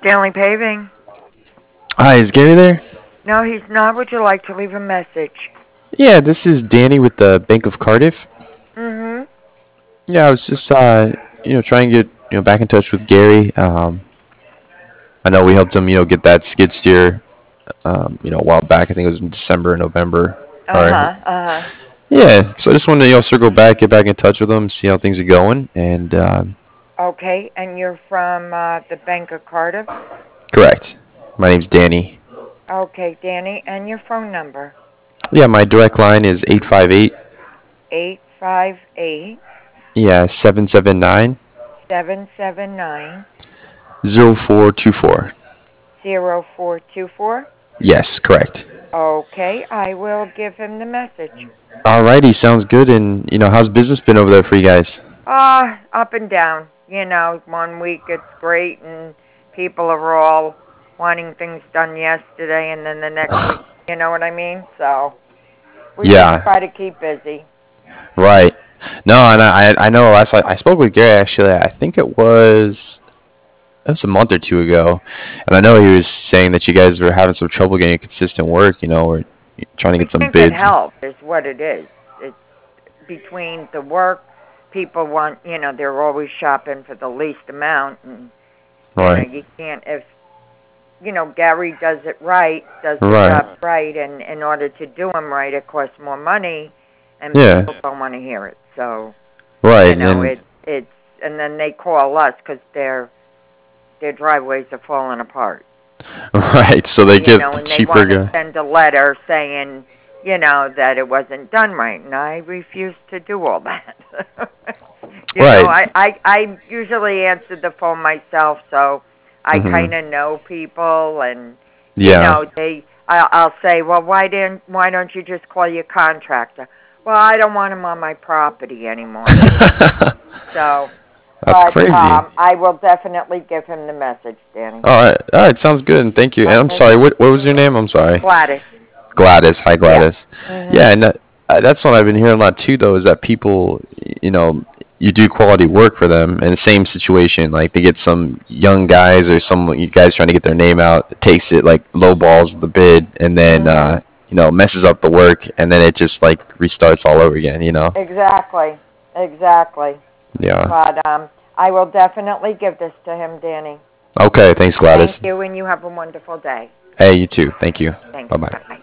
Stanley Paving. Hi, is Gary there? No, he's not. Would you like to leave a message? Yeah, this is Danny with the Bank of Cardiff. Mm-hmm. Yeah, I was just trying to get back in touch with Gary. I know we helped him get that skid steer a while back. I think it was in December or November. Or Uh-huh. Uh-huh. yeah, so I just wanted to circle back, get back in touch with him, see how things are going, and Okay, and you're from the Bank of Cardiff? correct. My name's Danny. Okay, Danny, and your phone number? Yeah, my direct line is 858. 858 Yeah, 779 779 0424. 0424. Yes, correct. Okay, I will give him the message. Alrighty, sounds good. And how's business been over there for you guys? Up and down. One week it's great and people are all wanting things done yesterday and then the next week, you know what I mean? So we just Yeah, try to keep busy. right. No, and I know I spoke with Gary actually. I think it was a month or two ago, and I know he was saying that you guys were having some trouble getting consistent work. Or trying to We get some can't get bids. help is what it is. It's between the work, people want, they're always shopping for the least amount and Right. you can't if Gary does it right, does the Right. job right, and in order to do them right, it costs more money, and Yeah. people don't want to hear it. So, Right. And it's and then they call us because their driveways are falling apart. right. So they get the And they cheaper want to guy. send a letter saying, that it wasn't done right, and I refuse to do all that. Right. I usually answer the phone myself, so I Mhm. kind of know people, and Yeah. I'll say, well, why don't you just call your contractor? Well, I don't want him on my property anymore. So, That's but crazy. I will definitely give him the message, Danny. All right, sounds good, and thank you. And I'm Okay, sorry, what was your name? I'm sorry. Gladys. Gladys. Hi, Yeah. Gladys. Mhm. Yeah, and that's what I've been hearing a lot too, though, is that people, you know, you do quality work for them in the same situation. Like they get some young guys or some guys trying to get their name out, takes it like low balls the bid, and then Mhm. messes up the work, and then it just like restarts all over again. Exactly. Exactly. Yeah. But I will definitely give this to him, Danny. Okay. Thanks, Thank Gladys. you, and you have a wonderful day. Hey, you too. Thank you. Thanks. Bye bye. Bye.